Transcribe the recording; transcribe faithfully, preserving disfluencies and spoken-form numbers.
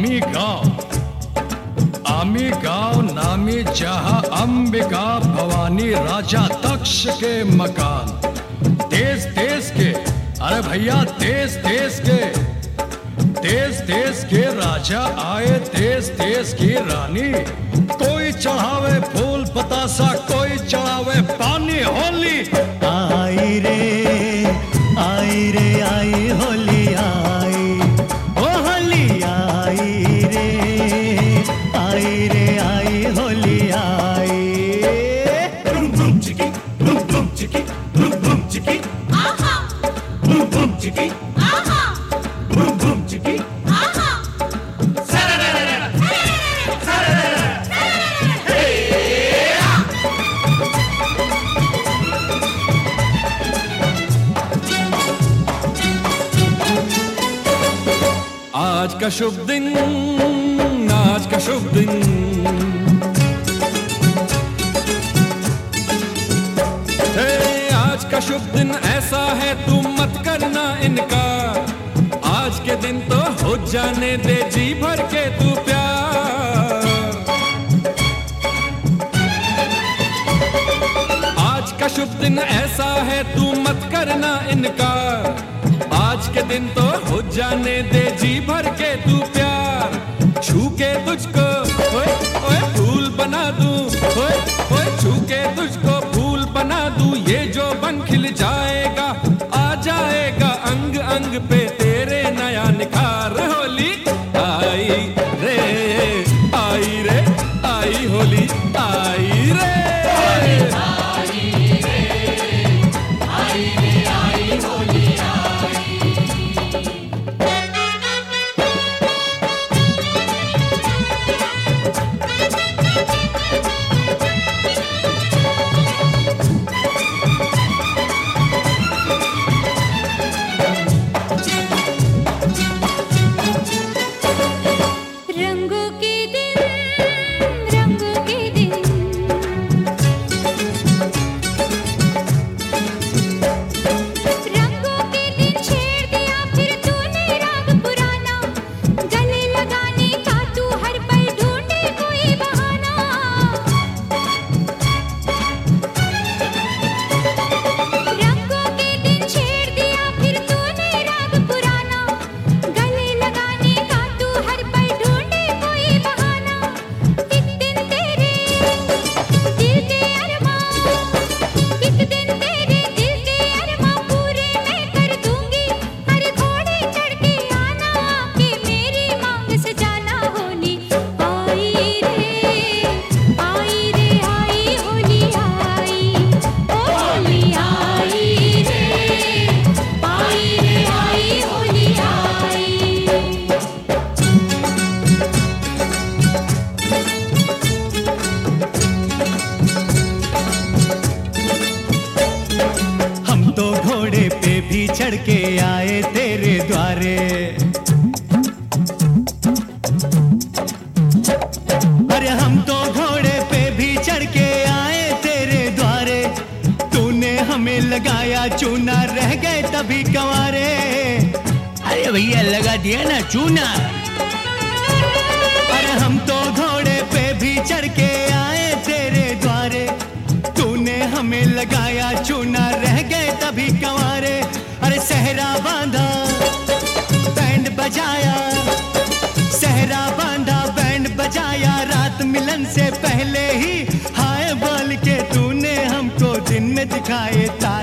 आमी गांव, आमी गांव नामी जहां अंबिका भवानी राजा दक्ष के मकान। देश देश के, अरे भैया देश देश के, देश देश के राजा आए, देश देश की रानी। कोई चढ़ावे फूल बतासा, कोई चढ़ावे पानी। होली आई रे आई रे आई होली आई, ओ होली आई रे आई रे आई होली आई। Boom boom chiki, boom boom chiki, boom boom chiki, आहा, boom boom chiki, आहा, boom boom chiki. आहा, Sararara, sararara, आज का शुभ दिन, आज का शुभ दिन, हे आज का शुभ दिन ऐसा है तू मत करना इनकार। आज के दिन तो हो जाने दे जी भर के तू प्यार। आज का शुभ दिन ऐसा है तू मत करना इनकार। आज के दिन तो हो जाने दे जी भर के तू प्यार। छू के तुझको ओए ओए फूल बना दूं, ओए ओए छू के तुझको फूल बना दूं। ये जो बन खिल जाएगा, आ जाएगा अंग अंग पे तेरे नया निखार। होली आई रे आई रे आई होली आई रे। रंगों के दिन, रंगों के दिन, रंगों के दिन छेड़ दिया फिर तूने राग पुराना। गले लगाने का तू हर पल ढूंढे कोई बहाना। रंगों के दिन छेड़ दिया फिर तूने राग पुराना। गले लगाने का तू हर पल ढूंढे कोई बहाना। एक दिन तेरे दिल के अरमां, एक दिन तेरे दिल के अरमां पूरे मैं कर दूंगी। हर घोड़े चढ़ के आना, आके मेरी मांग सजाना। होली आई रे आई रे आई होली आई, ओ होली आई रे आई रे आई होली आई। हम तो घोड़े पे भी चढ़ के आए तेरे द्वारे। अरे हम तो घोड़े पे भी चढ़ के आए तेरे द्वारे। तूने हमें लगाया चूना, रह गए तभी कंवारे। अरे भैया लगा दिया ना चूना। अरे हम तो घोड़े पे भी चढ़ के आए तेरे द्वारे। तूने हमें लगाया चूना, रह गए तभी कंवारे। अरे सहरा बांधा बैंड बजाया, सहरा बांधा बैंड बजाया। रात मिलन से पहले ही हाय बोल के तूने हमको दिन में दिखाए तारे।